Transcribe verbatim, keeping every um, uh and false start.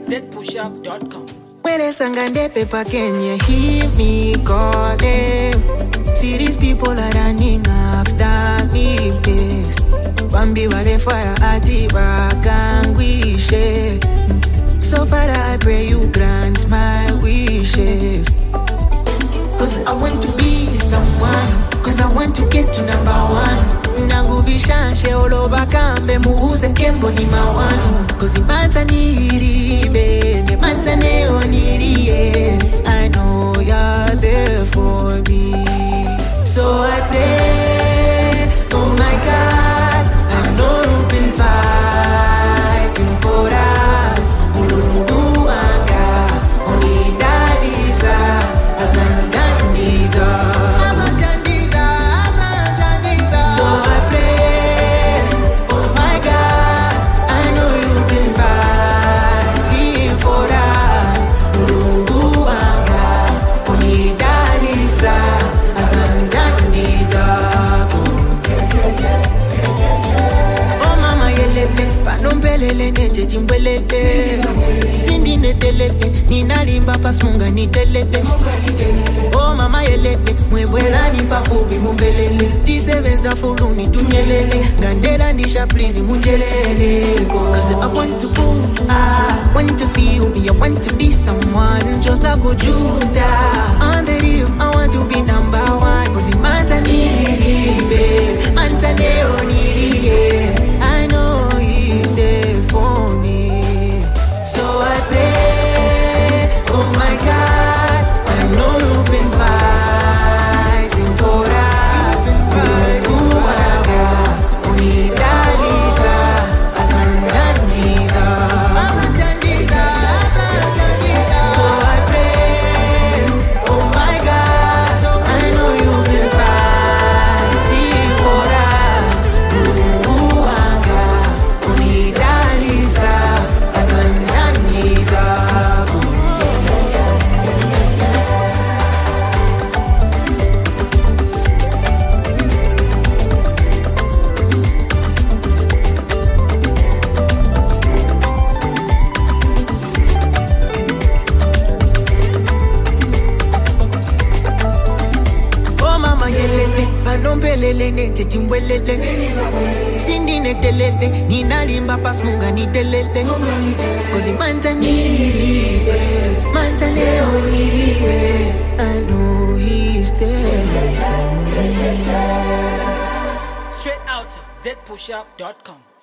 z push up dot com. When I sang and they paper, can you hear me calling? See these people are running after me, yes. Bambi wale fire ati bakangwishe. So Father, I pray you grant my wishes. Cause I want to be someone, cause I want to get to number one. Nangu vishanshe oloba kambe muhuze kembo ni mawanu. Cause imanta niribe, ne manta neo niriye. I know you're there for me. So I pray, oh my God, I know you've been fighting for us. Mulungu anga, only dadiza, azandandiza. So I pray, oh my God, I know you've been fighting for us. Mulungu anga, only dadiza, azandandiza. Oh mama yelele, panombelele nete timbelele. Sindi netelele, ninalimba pasmunga nitelele. Oh mama yelele, mwebwela nipa fubi mumbelele. Tisevenza fuluni tunyelele, ngandela nisha please munjelele. Cause I want to go, I want to feel me, I want to be someone. Just a go Juda, on the real, I want to be number one. Cause it manta niribe, manta neo niriye. I know he's there for me. So I pray, oh my God, I know you've been fighting for us. Uwaga, unidaliza, asandandiza. So I pray, oh my God, I know you've been fighting for us. Uwaga, unidaliza, asandandiza. Oh mama yelele, panombelele nete timbwelele. Sindi netelele, ninalimba pasmunga nitelele. Cause manta niribe, manta neo niribe. I know he's there. Straight out z push up dot com.